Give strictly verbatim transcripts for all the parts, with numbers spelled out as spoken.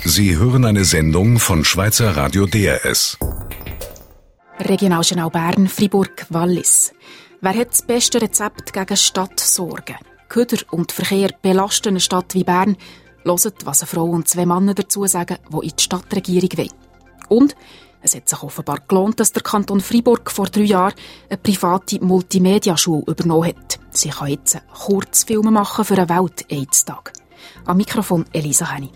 Sie hören eine Sendung von Schweizer Radio D R S. Regionaljournal Bern, Fribourg, Wallis. Wer hat das beste Rezept gegen Stadtsorgen? Köder und Verkehr belasten eine Stadt wie Bern. Hört, was eine Frau und zwei Männer dazu sagen, die in die Stadtregierung wollen. Und es hat sich offenbar gelohnt, dass der Kanton Fribourg vor drei Jahren eine private Multimedia-Schule übernommen hat. Sie kann jetzt Kurzfilme machen für einen Welt-AIDS-Tag. Am Mikrofon Elisa Henny.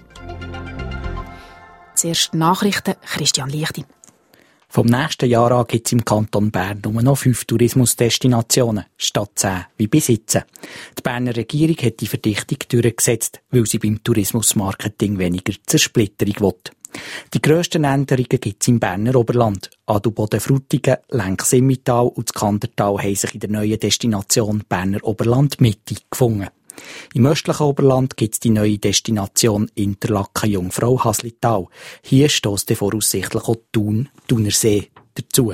Zuerst Nachrichten, Christian Lichti. Vom nächsten Jahr an gibt es im Kanton Bern nur noch fünf Tourismusdestinationen, statt zehn wie bis jetzt. Die Berner Regierung hat die Verdichtung durchgesetzt, weil sie beim Tourismusmarketing weniger Zersplitterung will. Die grössten Änderungen gibt es im Berner Oberland. Adelboden-Frutigen, Lenk-Simmental und das Kandertal haben sich in der neuen Destination Berner Oberland-Mitte gefunden. Im östlichen Oberland gibt es die neue Destination Interlaken-Jungfrau-Haslital. Hier stösst voraussichtlich auch Thun, Thunersee dazu.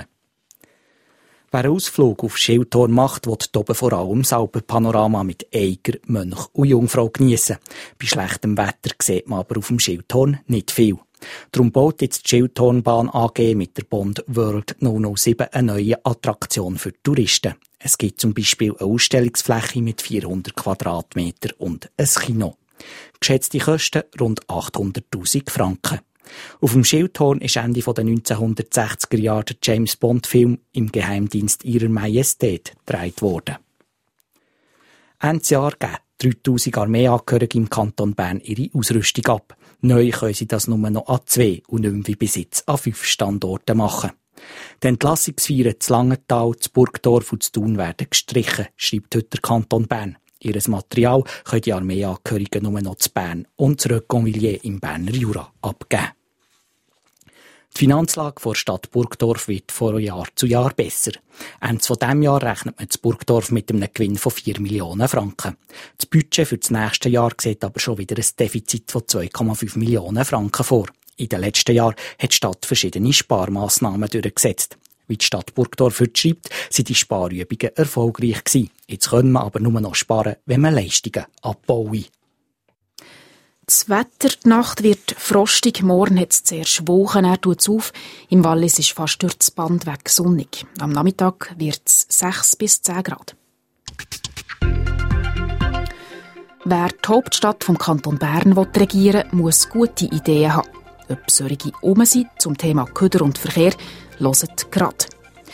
Wer einen Ausflug auf Schildhorn macht, will oben vor allem das Alpenpanorama mit Eiger, Mönch und Jungfrau geniessen. Bei schlechtem Wetter sieht man aber auf dem Schildhorn nicht viel. Darum baut jetzt die Schildhornbahn A G mit der Bond World null null sieben eine neue Attraktion für Touristen. Es gibt zum Beispiel eine Ausstellungsfläche mit vierhundert Quadratmeter und ein Kino. Geschätzte Kosten rund achthunderttausend Franken. Auf dem Schildhorn ist Ende der neunzehnhundertsechziger Jahre der James Bond-Film im Geheimdienst Ihrer Majestät gedreht worden. Ende Jahr geben dreitausend Armeeangehörige im Kanton Bern ihre Ausrüstung ab. Neu können sie das nur noch an zwei und nicht mehr wie bis jetzt an fünf Standorten machen. Die Entlassungsfeiern zu Langenthal, zu Burgdorf und zu Thun werden gestrichen, schreibt heute der Kanton Bern. Ihres Material können die Armeeangehörigen nur noch zu Bern und zu Reconvilier im Berner Jura abgeben. Die Finanzlage der Stadt Burgdorf wird von Jahr zu Jahr besser. Ende von diesem Jahr rechnet man zu Burgdorf mit einem Gewinn von vier Millionen Franken. Das Budget für das nächste Jahr sieht aber schon wieder ein Defizit von zwei Komma fünf Millionen Franken vor. In den letzten Jahren hat die Stadt verschiedene Sparmaßnahmen durchgesetzt. Wie die Stadt Burgdorf heute schreibt, sind die Sparübungen erfolgreich gewesen. Jetzt können wir aber nur noch sparen, wenn man Leistungen abbauen. Das Wetter, die Nacht wird frostig, morgen hat es zuerst Wolken, er tut es auf. Im Wallis ist fast durch das Band weg sonnig. Am Nachmittag wird es sechs bis zehn Grad. Wer die Hauptstadt vom Kanton Bern regieren will, muss gute Ideen haben. Ob solche rum sind zum Thema Köder und Verkehr, hört gerade.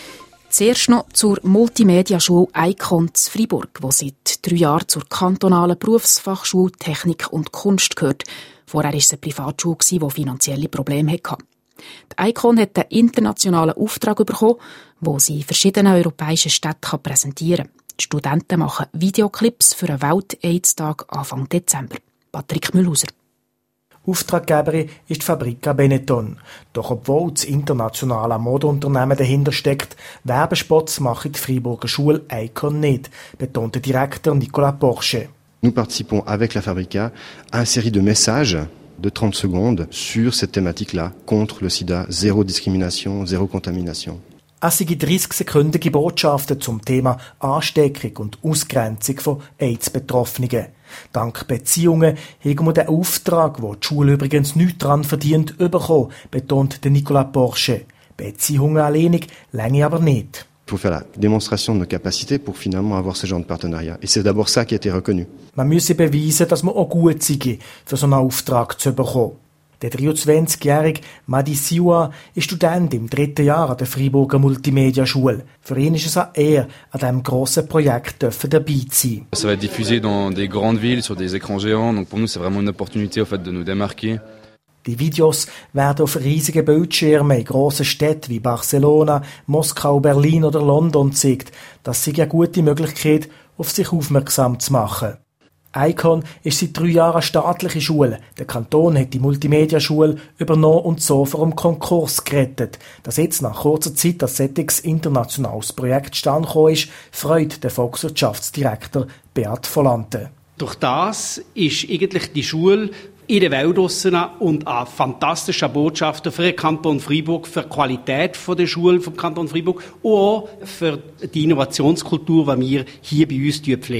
Zuerst noch zur Multimedia-Schule Icon zu Fribourg, die seit drei Jahren zur kantonalen Berufsfachschule Technik und Kunst gehört. Vorher war es eine Privatschule, die finanzielle Probleme hatte. Die Icon hat einen internationalen Auftrag bekommen, den sie in verschiedenen europäischen Städten präsentieren kann. Die Studenten machen Videoclips für einen Welt-AIDS-Tag Anfang Dezember. Patrick Mühlhauser. Auftraggeberin ist die Fabrica Benetton. Doch obwohl das internationale Modeunternehmen dahinter steckt, Werbespots macht die Freiburger Schule Icon nicht, betont der Direktor Nicolas Porsche. Nous participons avec la Fabrica à une série de messages de trente secondes sur cette thématique-là, contre le sida, zéro discrimination, zéro contamination. Es sind dreißig-sekündige Botschaften zum Thema Ansteckung und Ausgrenzung von AIDS-Betroffenen. Dank Beziehungen haben wir den Auftrag, den die Schule übrigens nichts daran verdient, bekommen, betont Nicolas Porsche. Beziehungen alleinig länger aber nicht. Il faut faire la démonstration de nos capacités pour finalement avoir ce genre de partenariat. Et c'est d'abord ça qui a été reconnu. Man müsse beweisen, dass man auch gut sei, für so einen Auftrag zu bekommen. Der dreiundzwanzigjährige Madi Siwa ist Student im dritten Jahr an der Freiburger Multimedia-Schule. Für ihn ist es eine Ehre, an diesem grossen Projekt dabei zu sein. Ça va être diffusé dans des grandes villes, sur des écrans géants. Donc pour nous, c'est vraiment une opportunité, au fait, de nous démarquer. Die Videos werden auf riesigen Bildschirmen in grossen Städten wie Barcelona, Moskau, Berlin oder London gezeigt. Das ist eine gute Möglichkeit, auf sich aufmerksam zu machen. Icon ist seit drei Jahren eine staatliche Schule. Der Kanton hat die Multimedia-Schule übernommen und so vor dem Konkurs gerettet. Dass jetzt nach kurzer Zeit das solches internationales Projekt zustande gekommen ist, freut der Volkswirtschaftsdirektor Beat Volante. Durch das ist eigentlich die Schule in der Welt draussen und eine fantastische Botschaft für den Kanton Freiburg, für die Qualität der Schule vom Kanton Freiburg und auch für die Innovationskultur, die wir hier bei uns pflegen.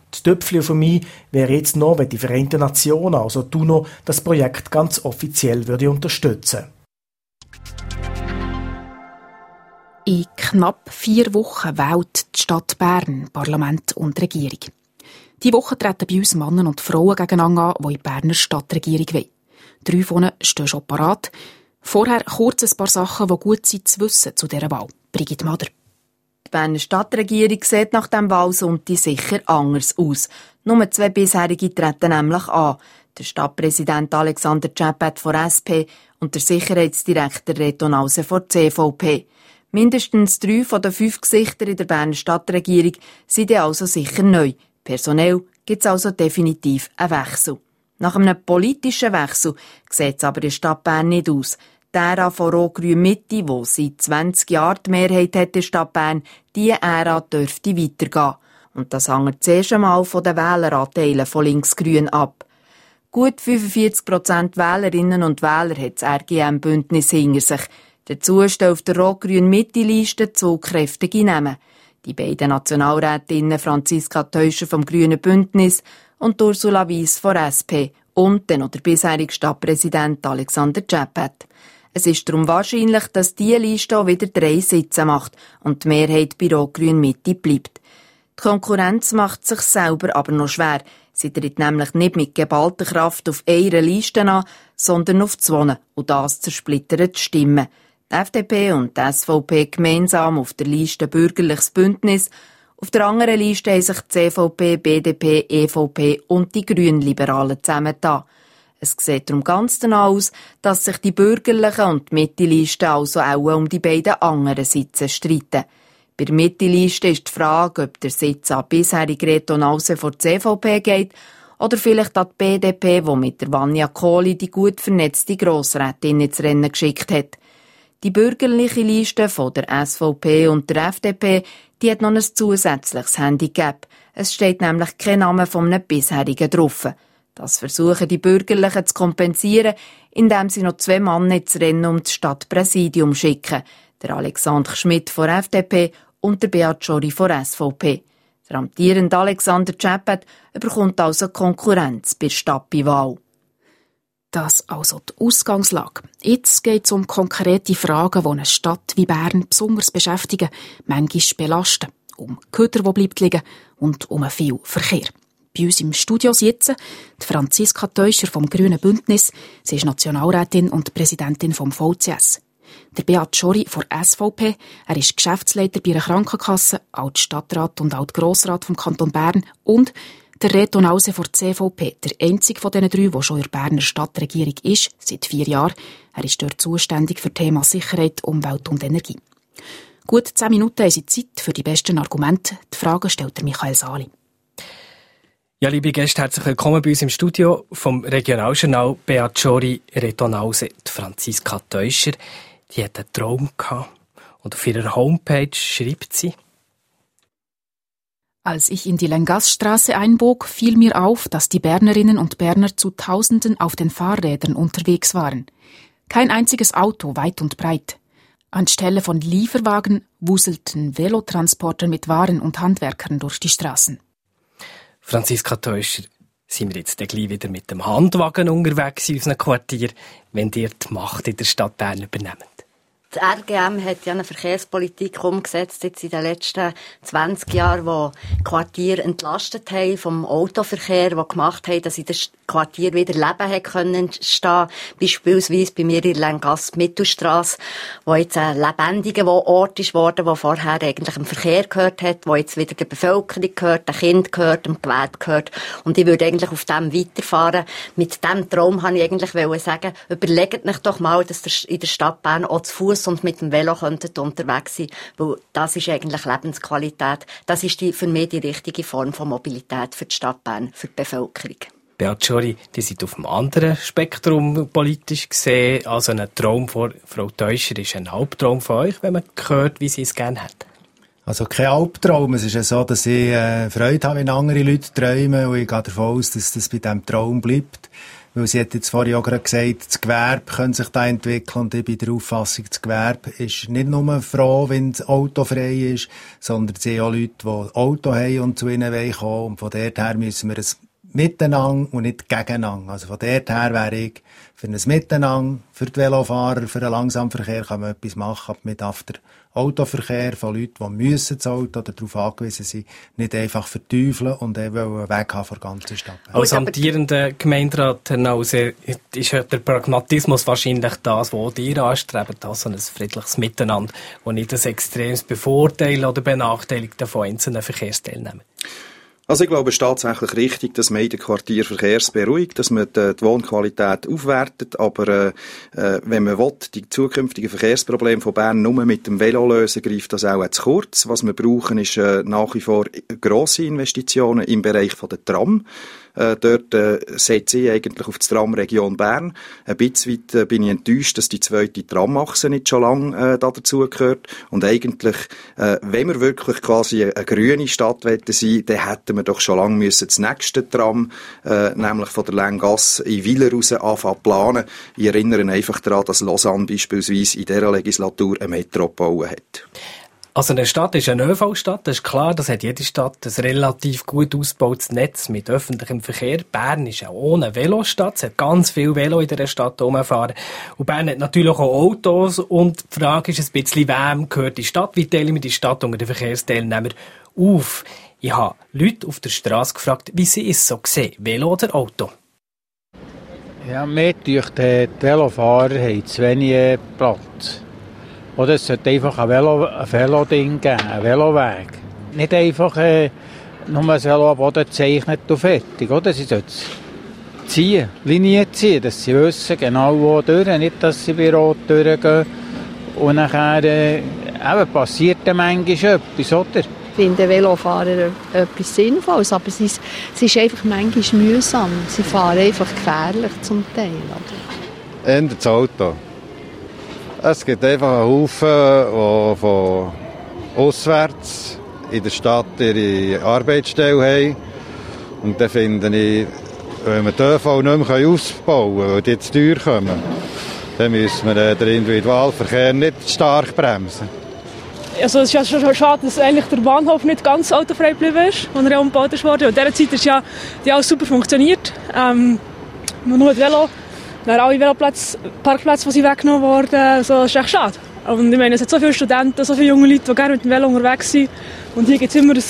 Die Töpfchen auf mich wäre jetzt noch, wenn die Vereinten Nationen, also die UNO, das Projekt ganz offiziell würde unterstützen. In knapp vier Wochen wählt die Stadt Bern Parlament und Regierung. Diese Woche treten bei uns Männer und Frauen gegeneinander an, die in die Berner Stadtregierung wollen. Drei von ihnen stehen schon parat. Vorher kurz ein paar Sachen, die gut sind zu wissen zu dieser Wahl. Brigitte Mader. Die Berner Stadtregierung sieht nach dem Wahlsonntag sicher anders aus. Nur zwei bisherige treten nämlich an. Der Stadtpräsident Alexander Czeppet von S P und der Sicherheitsdirektor Reto Nause von C V P. Mindestens drei von den fünf Gesichtern in der Berner Stadtregierung sind also sicher neu. Personell gibt es also definitiv einen Wechsel. Nach einem politischen Wechsel sieht es aber in der Stadt Bern nicht aus. Die Ära von Rot-Grün Mitte, die seit zwanzig Jahren die Mehrheit hat in der Stadt Bern, diese Ära dürfte weitergehen. Und das hängt zuerst einmal von den Wähleranteilen von Links-Grün ab. Gut fünfundvierzig Prozent Wählerinnen und Wähler hat das R G M-Bündnis hinter sich. Dazu stehen auf der Rot-Grün-Mitte-Liste zugkräftige Namen. Die beiden Nationalrätinnen Franziska Teuscher vom Grünen Bündnis und Ursula Weiss von S P und dann noch der bisherige Stadtpräsident Alexander Czeppet. Es ist darum wahrscheinlich, dass diese Liste auch wieder drei Sitze macht und die Mehrheit bei Rot-Grün Mitte bleibt. Die Konkurrenz macht sich selber aber noch schwer. Sie tritt nämlich nicht mit geballter Kraft auf einer Liste an, sondern auf zwei und das zersplittert die Stimmen. Die F D P und die S V P gemeinsam auf der Liste Bürgerliches Bündnis. Auf der anderen Liste haben sich die C V P, B D P, E V P und die Grünliberalen zusammengetan. Es sieht darum ganz danach aus, dass sich die Bürgerlichen und die Mitte-Liste also auch um die beiden anderen Sitze streiten. Bei der Mitte-Liste ist die Frage, ob der Sitz an bisherige Reto Nause vor der C V P geht oder vielleicht an die B D P, die mit der Vanja Kohli die gut vernetzte Grossrätin ins Rennen geschickt hat. Die bürgerliche Liste von der S V P und der F D P, die hat noch ein zusätzliches Handicap. Es steht nämlich kein Name von einem bisherigen drauf. Das versuchen die Bürgerlichen zu kompensieren, indem sie noch zwei Männer ins Rennen um das Stadtpräsidium schicken. Der Alexander Schmidt von der F D P und der Beat Schori von der S V P. Der amtierende Alexander Czeppet bekommt also Konkurrenz bei der Stadtwahl. Das also die Ausgangslage. Jetzt geht es um konkrete Fragen, die eine Stadt wie Bern besonders beschäftigen, manchmal belasten. Um Köder, die bleibt liegen und um viel Verkehr. Bei uns im Studio sitzen die Franziska Teuscher vom Grünen Bündnis. Sie ist Nationalrätin und Präsidentin vom V C S. Der Beat Schori von S V P. Er ist Geschäftsleiter bei einer Krankenkasse, Altstadtrat und Altgrossrat vom Kanton Bern und der Reto Nause von der C V P, der einzige von diesen drei, der schon in der Berner Stadtregierung ist, seit vier Jahren. Er ist dort zuständig für Thema Sicherheit, Umwelt und Energie. Gut zehn Minuten haben Sie Zeit für die besten Argumente. Die Fragen stellt der Michael Sali. Ja, liebe Gäste, herzlich willkommen bei uns im Studio vom Regionaljournal Beat Schori, Reto Nause, die Franziska Teuscher. Die hat einen Traum gehabt und auf ihrer Homepage schreibt sie: Als ich in die Lengasstraße einbog, fiel mir auf, dass die Bernerinnen und Berner zu Tausenden auf den Fahrrädern unterwegs waren. Kein einziges Auto, weit und breit. Anstelle von Lieferwagen wuselten Velotransporter mit Waren und Handwerkern durch die Straßen. Franziska Teuscher, sind wir jetzt gleich wieder mit dem Handwagen unterwegs in unserem Quartier, wenn ihr die Macht in der Stadt Bern übernehmt? Das R G M hat ja eine Verkehrspolitik umgesetzt jetzt in den letzten zwanzig Jahren, die Quartier entlastet haben vom Autoverkehr, die gemacht haben, dass in dem Quartier wieder Leben hat können entstehen. Beispielsweise bei mir in Lengasse Mittelstrasse, wo jetzt ein lebendiger Ort ist worden, wo vorher eigentlich dem Verkehr gehört hat, wo jetzt wieder der Bevölkerung gehört, dem Kind gehört, dem Gewerbe gehört. Und ich würde eigentlich auf dem weiterfahren. Mit diesem Traum wollte ich eigentlich sagen, überlegt euch doch mal, dass ihr in der Stadt Bern auch zu Fuss und mit dem Velo könntet unterwegs sein, weil das ist eigentlich Lebensqualität. Das ist die, für mich die richtige Form von Mobilität für die Stadt Bern, für die Bevölkerung. Beat Schori, die sind auf einem anderen Spektrum politisch gesehen. Also ein Traum von Frau Teuscher ist ein Albtraum von euch, wenn man hört, wie sie es gerne hat. Also kein Albtraum. Es ist ja so, dass ich äh, Freude habe, wenn andere Leute träumen, und ich gehe davon aus, dass das bei diesem Traum bleibt. weil sie hat jetzt vorhin auch gerade gesagt, das Gewerbe könnte sich da entwickeln und ich bin der Auffassung, das Gewerbe ist nicht nur froh, wenn das Auto frei ist, sondern es sind auch Leute, die Auto haben und zu ihnen kommen wollen und von dort her müssen wir es miteinander und nicht gegeneinander. Also von dort her wäre ich für ein Miteinander, für die Velofahrer, für den Langsamverkehr kann man etwas machen, aber mit auf der Autoverkehr von Leuten, die müssen das Auto oder darauf angewiesen sind, nicht einfach verteufeln und eben weg haben von der ganzen Stadt. Als amtierender Gemeinderat, Herr Nause, ist der Pragmatismus wahrscheinlich das, was ihr anstrebt, also ein friedliches Miteinander, das nicht ein extremes Bevorteilen oder Benachteiligen von einzelnen Verkehrsteilnehmern. Also ich glaube, es ist tatsächlich richtig, dass man in den Quartier Verkehrs beruhigt, dass man die, die Wohnqualität aufwertet, aber äh, wenn man will, die zukünftigen Verkehrsprobleme von Bern nur mit dem Velo lösen, greift das auch zu kurz. Was wir brauchen, ist äh, nach wie vor grosse Investitionen im Bereich von der Tram. Äh, dort äh, setze ich eigentlich auf die Tramregion Bern. Ein bisschen weit äh, bin ich enttäuscht, dass die zweite Tramachse nicht schon lange äh, da dazugehört. Und eigentlich, äh, wenn wir wirklich quasi eine, eine grüne Stadt sein wollen, dann hätten wir doch schon lange müssen das nächste Tram, äh, nämlich von der Länggasse in Weiler raus anfangen zu planen. Ich erinnere einfach daran, dass Lausanne beispielsweise in dieser Legislatur eine Metro gebaut hat. Also eine Stadt ist eine ÖV-Stadt, das ist klar, das hat jede Stadt ein relativ gut ausgebautes Netz mit öffentlichem Verkehr. Bern ist ja ohne Velostadt, es hat ganz viel Velo in dieser Stadt rumfahren. Und Bern hat natürlich auch Autos und die Frage ist ein bisschen, wem gehört die Stadt, wie teilen wir die Stadt unter den Verkehrsteilnehmern auf? Ich habe Leute auf der Straße gefragt, wie sie es so sehen, Velo oder Auto. Ja, mir durch die Velofahrer haben zu wenig Platz. Oder es sollte einfach ein Velo, ein Velo-Ding geben, ein Veloweg. Nicht einfach äh, nur ein Velo am Boden zeichnet und fertig. Oder? Sie sollten ziehen, Linien ziehen, dass sie wissen genau wo durch, nicht dass sie bei Rot durchgehen. Und nachher äh, eben passiert dann manchmal etwas, oder? Ich finde Velofahrer etwas Sinnvolles, aber es ist, es ist einfach manchmal mühsam. Sie fahren einfach gefährlich zum Teil. Oder? Eher das Auto. Es gibt einfach einen Haufen, die von auswärts in der Stadt ihre Arbeitsstelle haben. Und dann finde ich, wenn wir die ÖV nicht mehr ausbauen können, weil die zu teuer kommen, dann müssen wir den Individualverkehr nicht stark bremsen. Also es ist ja schon schade, dass eigentlich der Bahnhof nicht ganz autofrei geblieben ist, als er umgebaut wurde. Und in dieser Zeit ist ja die alles super funktioniert. Ähm, nur das Velo. Dann alle Veloplätze, Parkplätze, die sie weggenommen wurden, also, das ist echt schade. Und ich meine, es hat so viele Studenten, so viele junge Leute, die gerne mit dem Velo unterwegs sind. Und hier gibt es immer ein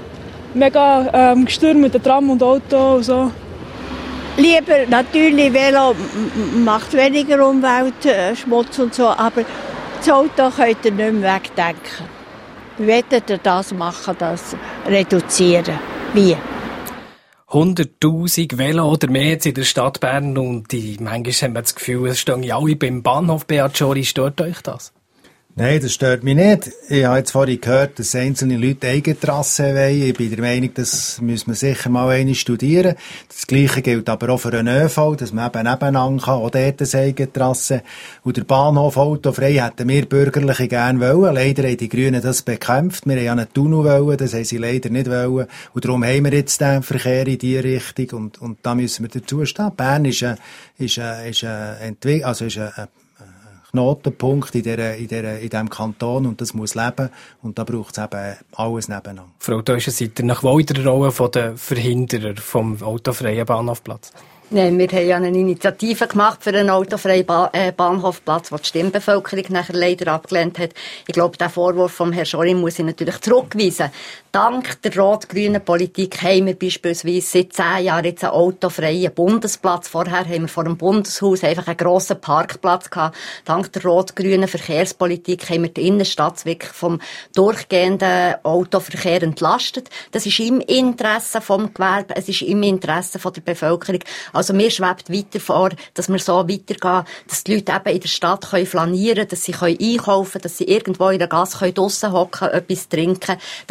mega ähm, Gestürm mit dem Tram und Auto und so. Lieber natürlich, Velo macht weniger Umweltschmutz und so, aber das Auto könnt ihr nicht mehr wegdenken. Wie wollt ihr das machen, das reduzieren? Wie? hunderttausend Velo oder mehr jetzt in der Stadt Bern und die, manchmal haben wir das Gefühl, es stehen ja alle beim Bahnhof. Beat Schori, stört euch das? Nein, das stört mich nicht. Ich habe jetzt vorhin gehört, dass einzelne Leute Eigentrasse wollen. Ich bin der Meinung, das müssen wir sicher mal einmal studieren. Das Gleiche gilt aber auch für einen ÖV, dass man eben nebeneinander kann, auch dort eine Eigentrasse. Und der Bahnhof autofrei hätten wir Bürgerliche gerne wollen. Leider haben die Grünen das bekämpft. Wir haben ja einen Tunnel wollen, das haben sie leider nicht wollen. Und darum haben wir jetzt den Verkehr in diese Richtung und, und da müssen wir dazu stehen. Bern ist ein, ist ein, ist ein, Entwick- also ist ein, ein Knotenpunkt in, der, in, der, in diesem Kanton und das muss leben und da braucht es eben alles nebeneinander. Frau Teuscher, seid ihr nach wohl in der Rolle der Verhinderer vom autofreien Bahnhofplatz? Nein, wir haben ja eine Initiative gemacht für einen autofreien ba- äh, Bahnhofplatz, die die Stimmbevölkerung nachher leider abgelehnt hat. Ich glaube, den Vorwurf von Herrn Schori muss ich natürlich zurückweisen. Dank der rot-grünen Politik haben wir beispielsweise seit zehn Jahren jetzt einen autofreien Bundesplatz. Vorher haben wir vor dem Bundeshaus einfach einen grossen Parkplatz gehabt. Dank der rot-grünen Verkehrspolitik haben wir die Innenstadt wirklich vom durchgehenden Autoverkehr entlastet. Das ist im Interesse vom Gewerbe, es ist im Interesse von der Bevölkerung. Also mir schwebt weiter vor, dass wir so weitergehen, dass die Leute eben in der Stadt können flanieren, dass sie können einkaufen, dass sie irgendwo in der Gasse draussen hocken, etwas trinken. Das ist meine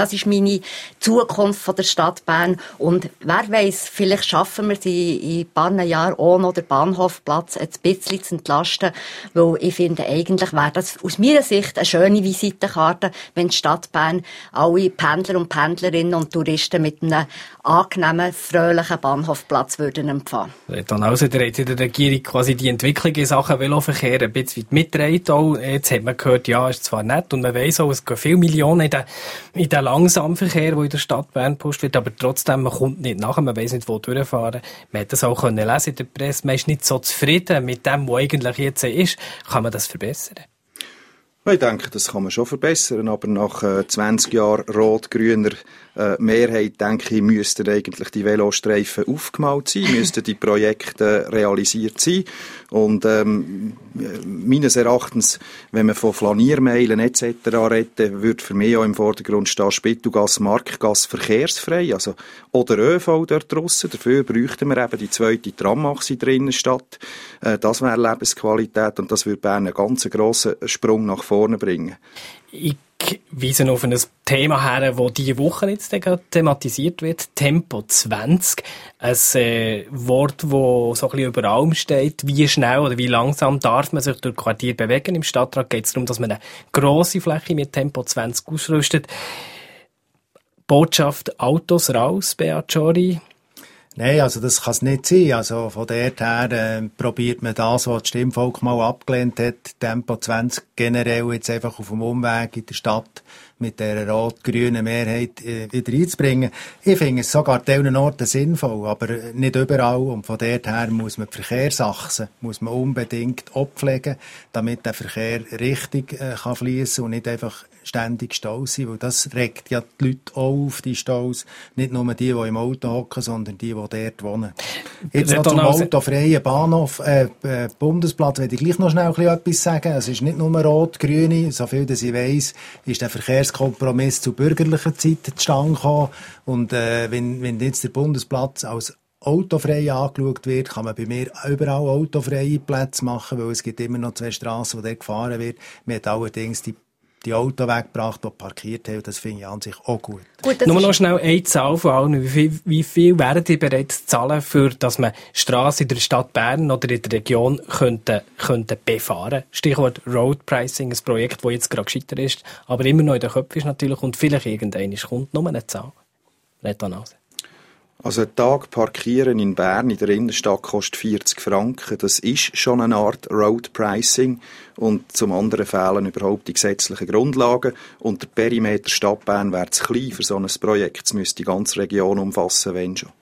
grüne Zukunft von der Stadt Bern. Und wer weiss, vielleicht schaffen wir es in ein paar Jahren auch noch den Bahnhofplatz ein bisschen zu entlasten, weil ich finde, eigentlich wäre das aus meiner Sicht eine schöne Visitenkarte, wenn die Stadt Bern alle Pendler und Pendlerinnen und Touristen mit einem angenehmen, fröhlichen Bahnhofplatz würden empfangen. Dann also, der hat in der Regierung quasi die Entwicklung in Sachen Veloverkehr ein bisschen mitgetragen. Auch jetzt hat man gehört, ja, ist zwar nett und man weiss auch, es gehen viele Millionen in den, in den Langsamverkehr, der in der Stadt Bern gepusht wird, aber trotzdem, man kommt nicht nachher, man weiss nicht, wo durchfahren. Man hat das auch können lesen in der Presse, man ist nicht so zufrieden mit dem, was eigentlich jetzt ist. Kann man das verbessern? Ich denke, das kann man schon verbessern, aber nach äh, zwanzig Jahren rot-grüner äh, Mehrheit, denke ich, müssten eigentlich die Velostreifen aufgemalt sein, müssten die Projekte realisiert sein. Und ähm, meines Erachtens, wenn man von Flaniermeilen et cetera redet, würde für mich auch im Vordergrund stehen, Spittelgasse, Marktgasse verkehrsfrei, also oder ÖV dort draussen. Dafür bräuchten wir eben die zweite Tramachse drin in der Stadt. Äh, das wäre Lebensqualität und das würde Bern einen ganz grossen Sprung nach vorne bringen. Ich weise auf ein Thema her, das diese Woche jetzt thematisiert wird, Tempo zwanzig. Ein äh, Wort, das so ein bisschen über allem steht. Wie schnell oder wie langsam darf man sich durch Quartier bewegen? Im Stadtrat geht es darum, dass man eine grosse Fläche mit Tempo zwanzig ausrüstet. Botschaft Autos raus, Beat Schori. Nein, also das kann es nicht sein. Also von dort her äh, probiert man das, was das Stimmvolk mal abgelehnt hat, Tempo zwanzig generell jetzt einfach auf dem Umweg in der Stadt mit der rot-grünen Mehrheit äh, wieder einzubringen. Ich finde es sogar an vielen Orten sinnvoll, aber nicht überall. Und von dort her muss man die Verkehrsachsen muss man unbedingt abpflegen, damit der Verkehr richtig äh, kann fließen und nicht einfach ständig Staus sein, weil das regt ja die Leute auch auf, die Staus. Nicht nur die, die im Auto hocken, sondern die, die dort wohnen. Jetzt noch zum autofreien Bahnhof, äh, äh, Bundesplatz, will ich gleich noch schnell etwas sagen. Es ist nicht nur rot-grüne, so viel, dass ich weiss, ist der Verkehrskompromiss zu bürgerlicher Zeit zustande gekommen. Und äh, wenn, wenn jetzt der Bundesplatz als autofrei angeschaut wird, kann man bei mir überall autofreie Plätze machen, weil es gibt immer noch zwei Strassen, wo dort gefahren wird. Man hat allerdings die die Auto weggebracht, die parkiert haben. Das finde ich an sich auch gut. gut Nur noch schnell eine Zahl von allen. Wie viel, wie viel werden die bereits zahlen, für, dass man Strassen in der Stadt Bern oder in der Region könnte, könnte befahren? Stichwort Road Pricing, ein Projekt, das jetzt gerade gescheitert ist, aber immer noch in den Köpfen ist natürlich und vielleicht irgendwann kommt nur eine Zahl. Retonause. Also ein Tag parkieren in Bern in der Innenstadt kostet vierzig Franken. Das ist schon eine Art Road Pricing. Und zum anderen fehlen überhaupt die gesetzlichen Grundlagen. Und der Perimeter Stadt Bern wäre zu klein für so ein Projekt. Es müsste die ganze Region umfassen, wenn schon.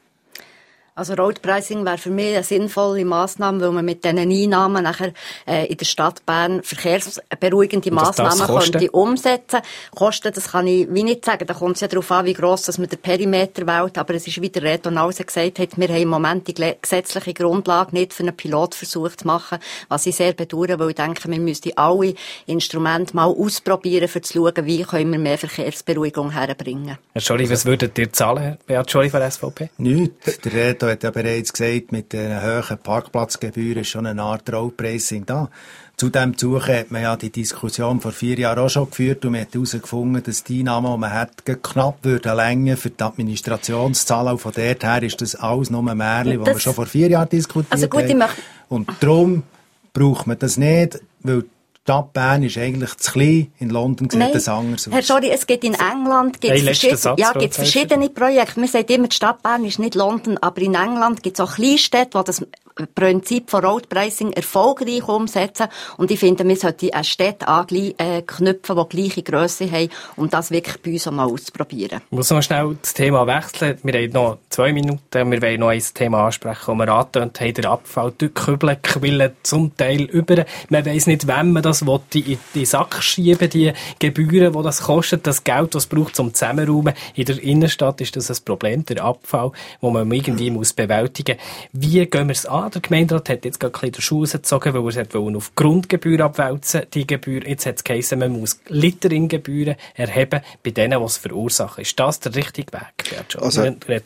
Also Road Pricing wäre für mich eine sinnvolle Massnahme, weil man mit diesen Einnahmen nachher äh, in der Stadt Bern verkehrsberuhigende Massnahmen könnte umsetzen. Kosten, das kann ich wie nicht sagen. Da kommt es ja darauf an, wie gross dass man den Perimeter wählt. Aber es ist, wie der Retonause gesagt hat, wir haben im Moment die gesetzliche Grundlage nicht für einen Pilotversuch zu machen, was ich sehr bedauere, weil ich denke, wir müssten alle Instrumente mal ausprobieren, um zu schauen, wie können wir mehr Verkehrsberuhigung herbringen. Herr Schori, was würdet ihr zahlen, Beat Schori von der S V P? Nichts. Der Reto hat ja bereits gesagt, mit den hohen Parkplatzgebühren ist schon eine Art Roadpricing da. Zu dem Zuge hat man ja die Diskussion vor vier Jahren auch schon geführt und man hat herausgefunden, dass die Einnahmen, die man hat, knapp würden länger für die Administrationszahlen. Auch von dort her ist das alles nur ein Märchen, das wir schon vor vier Jahren diskutiert also gut, haben. Und darum braucht man das nicht, weil die Stadt Bern ist eigentlich zu klein. In London sieht das anders aus. Herr Schori, es gibt in England gibt's verschiedene, Satz, ja, gibt's verschiedene Projekte. Man sagt immer, die Stadt Bern ist nicht London, aber in England gibt es auch Kleinstädte, die das Prinzip von Road Pricing erfolgreich umsetzen. Und ich finde, wir sollten eine Städte anknüpfen, die gleiche Grösse haben, um das wirklich bei uns auch mal auszuprobieren. Ich muss noch schnell das Thema wechseln. Wir haben noch zwei Minuten. Wir wollen noch ein Thema ansprechen, das wir angetönt haben. Der Abfall durch Kübelquillen zum Teil über. Man weiss nicht, wenn man das will, in den Sack schieben, die Gebühren, die das kostet, das Geld, das es braucht zum Zusammenräumen. In der Innenstadt ist das ein Problem, der Abfall, den man irgendwie muss bewältigen muss. Wie gehen wir es an? Der Gemeinderat hat jetzt gerade ein bisschen den Schuh gezogen, weil er es auf Grundgebühr abwälzen die Gebühr. Jetzt hat es geheißen, man muss Litering-Gebühren erheben bei denen, die es verursachen. Ist das der richtige Weg? Also,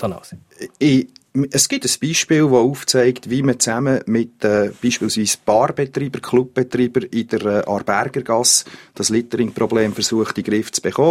ich, es gibt ein Beispiel, das aufzeigt, wie man zusammen mit äh, beispielsweise Barbetreiber, Clubbetreiber in der äh, Arbergergasse das Littering-Problem versucht, in den Griff zu bekommen.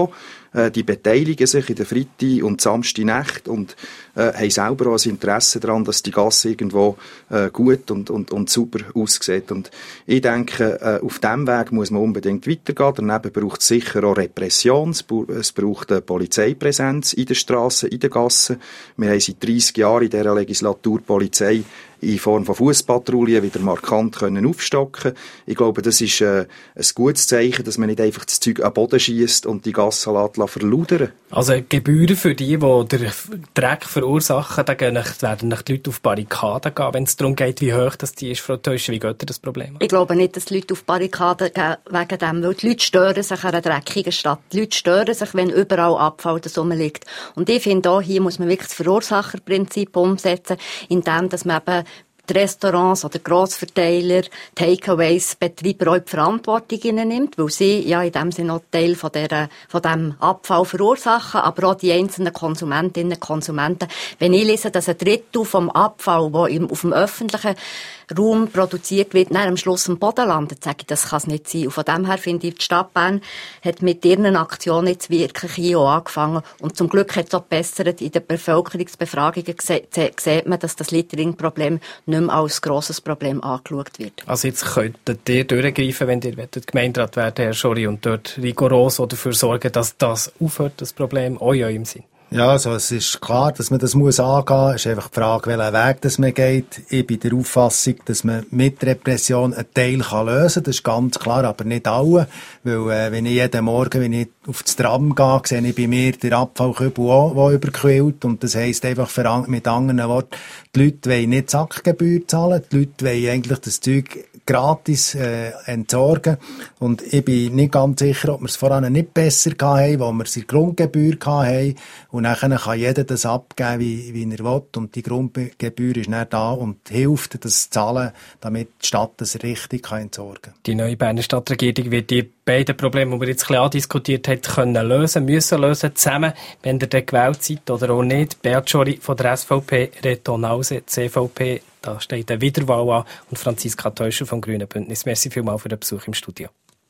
Äh, die beteiligen sich in der Freitag- und Samstagnächte und äh, haben selber auch ein Interesse daran, dass die Gasse irgendwo äh, gut und, und, und sauber aussieht. Und ich denke, äh, auf diesem Weg muss man unbedingt weitergehen. Daneben braucht es sicher auch Repression. Es braucht eine Polizeipräsenz in den Strassen, in den Gassen. Wir haben seit dreissig Jahren in dieser Legislatur Polizei in Form von Fußpatrouillen wieder markant können aufstocken. Ich glaube, das ist äh, ein gutes Zeichen, dass man nicht einfach das Zeug an den Boden schiesst und die Gassen verludern. Also Gebühren für die, die den Dreck verursachen, da werden die Leute auf Barrikaden gehen, wenn es darum geht, wie hoch das die ist. Frau Teuscher, wie geht das Problem? Ich glaube nicht, dass die Leute auf Barrikaden gehen wegen dem, weil die Leute stören sich an einer dreckigen Stadt. Die Leute stören sich, wenn überall Abfall da rumliegt. Und ich finde auch, hier muss man wirklich das Verursacherprinzip umsetzen, indem dass man eben die Restaurants oder Grossverteiler, Takeaways, Betreiber auch die Verantwortung nimmt, weil sie ja in dem Sinne auch Teil von, der, von dem Abfall verursachen, aber auch die einzelnen Konsumentinnen und Konsumenten. Wenn ich lese, dass ein Drittel vom Abfall, der auf dem öffentlichen Raum produziert wird, dann am Schluss am Boden landet, sage ich, das kann es nicht sein. Und von dem her finde ich, die Stadt Bern hat mit ihren Aktionen jetzt wirklich hier auch angefangen. Und zum Glück hat es auch gebessert. In den Bevölkerungsbefragungen sieht man, dass das Littering-Problem nicht mehr als grosses Problem angeschaut wird. Also jetzt könntet ihr durchgreifen, wenn ihr Gemeinderat werden, Herr Schori, und dort rigoros dafür sorgen, dass das aufhört, das Problem, auch in eurem Sinn. Ja, also es ist klar, dass man das muss angehen muss. Es ist einfach die Frage, welchen Weg das man geht. Ich bin der Auffassung, dass man mit Repression einen Teil kann lösen kann. Das ist ganz klar, aber nicht alle. Weil, äh, wenn ich jeden Morgen, wenn ich auf das Tram gehe, sehe ich bei mir den Abfallkübel auch, der überquillt. Und das heisst einfach für, mit anderen Worten, die Leute wollen nicht Sackgebühr zahlen. Die Leute wollen eigentlich das Zeug gratis äh, entsorgen. Und ich bin nicht ganz sicher, ob wir es voran nicht besser hatten, wo wir es in Grundgebühr hatten. Und dann kann jeder das abgeben, wie, wie er will. Und die Grundgebühr ist dann da und hilft, das zu zahlen, damit die Stadt das richtig kann entsorgen kann. Die neue Berner Stadtregierung wird die beiden Probleme, die wir jetzt ein bisschen andiskutiert haben, können lösen, müssen lösen, zusammen, wenn ihr dann gewählt seid oder auch nicht. Beat Schori von der S V P, Reto Nause, C V P, da steht eine Wiederwahl an, und Franziska Teuscher vom Grünen Bündnis. Merci vielmals für den Besuch im Studio.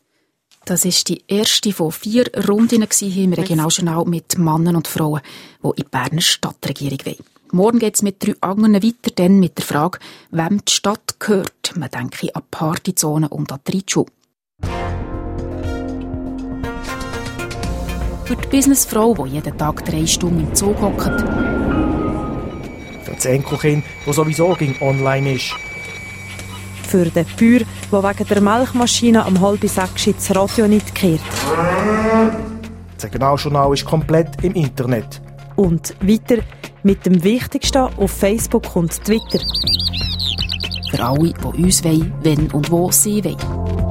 Das war die erste von vier Rundinnen hier im Regionaljournal mit Männern und Frauen, die in die Berner Stadtregierung wollen. Morgen geht es mit drei anderen weiter, dann mit der Frage, wem die Stadt gehört. Man denke an Partyzonen und an die Reitschule. Für die Businessfrau, die jeden Tag drei Stunden im Zug hockt. Für das Enkelkind, das sowieso ging online ist. Für den Bauer, der wegen der Milchmaschine am halben sechs das Radio nicht kehrt. Das Regionaljournal ist komplett im Internet. Und weiter mit dem Wichtigsten auf Facebook und Twitter. Für alle, die uns wollen, wenn und wo sie wollen.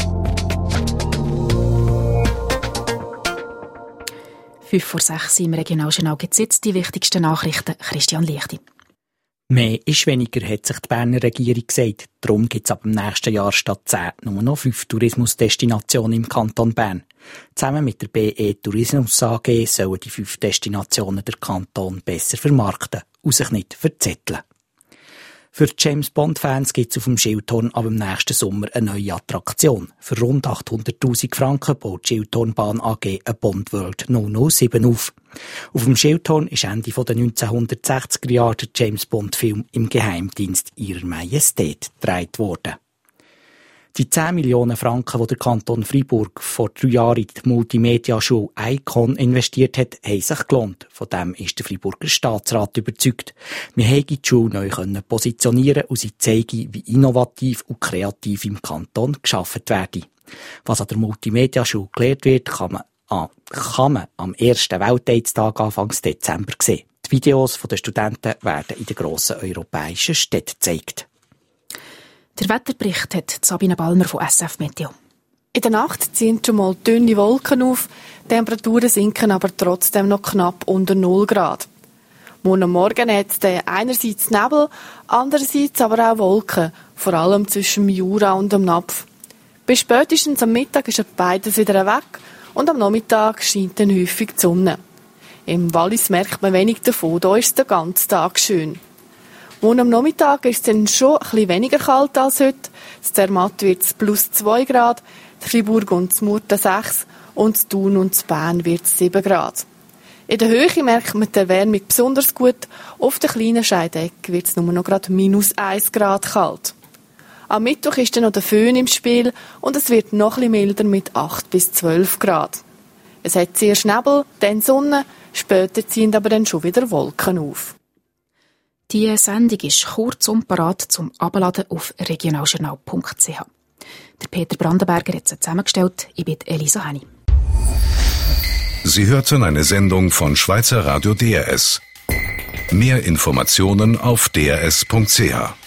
Fünf vor sechs im Regionaljournal gibt es jetzt die wichtigsten Nachrichten. Christian Lichti. Mehr ist weniger, hat sich die Berner Regierung gesagt. Darum gibt es ab dem nächsten Jahr statt zehn nur noch fünf Tourismusdestinationen im Kanton Bern. Zusammen mit der B E Tourismus A G sollen die fünf Destinationen der Kanton besser vermarkten und sich nicht verzetteln. Für die James-Bond-Fans gibt es auf dem Schildhorn ab dem nächsten Sommer eine neue Attraktion. Für rund achthunderttausend Franken baut die Schildhornbahn A G eine Bond World null null sieben auf. Auf dem Schildhorn ist Ende der neunzehnhundertsechziger Jahre der James-Bond-Film im Geheimdienst Ihrer Majestät gedreht worden. Die zehn Millionen Franken, die der Kanton Freiburg vor drei Jahren in die Multimedia-Schule Icon investiert hat, haben sich gelohnt. Von dem ist der Freiburger Staatsrat überzeugt. Wir haben die Schule neu positionieren und sie zeigen, wie innovativ und kreativ im Kanton geschaffen wird. Was an der Multimedia-Schule gelehrt wird, kann man, ah, kann man am ersten Weltaids-Tag Anfang Dezember sehen. Die Videos der Studenten werden in den grossen europäischen Städten gezeigt. Der Wetterbericht hat Sabine Ballmer von S F Meteo. In der Nacht ziehen schon mal dünne Wolken auf, die Temperaturen sinken aber trotzdem noch knapp unter null Grad. Morgen Morgen hat es einerseits Nebel, andererseits aber auch Wolken, vor allem zwischen dem Jura und dem Napf. Bis spätestens am Mittag ist beides wieder weg und am Nachmittag scheint dann häufig die Sonne. Im Wallis merkt man wenig davon, da ist es den ganzen Tag schön. Morgen am Nachmittag ist es dann schon ein bisschen weniger kalt als heute. In Zermatt wird es plus zwei Grad, in Fribourg und in Murten sechs und Thun und Bern wird es sieben Grad. In der Höhe merkt man die Erwärmung besonders gut. Auf der kleinen Scheidecke wird es nur noch gerade minus eins Grad kalt. Am Mittwoch ist dann noch der Föhn im Spiel und es wird noch ein bisschen milder mit acht bis zwölf Grad. Es hat zuerst Nebel, dann Sonne, später ziehen aber dann schon wieder Wolken auf. Die Sendung ist kurz und parat zum Abladen auf regionaljournal punkt c h. Der Peter Brandenberger hat sie zusammengestellt. Ich bin Elisa Henny. Sie hörten eine Sendung von Schweizer Radio D R S. Mehr Informationen auf d r s punkt c h.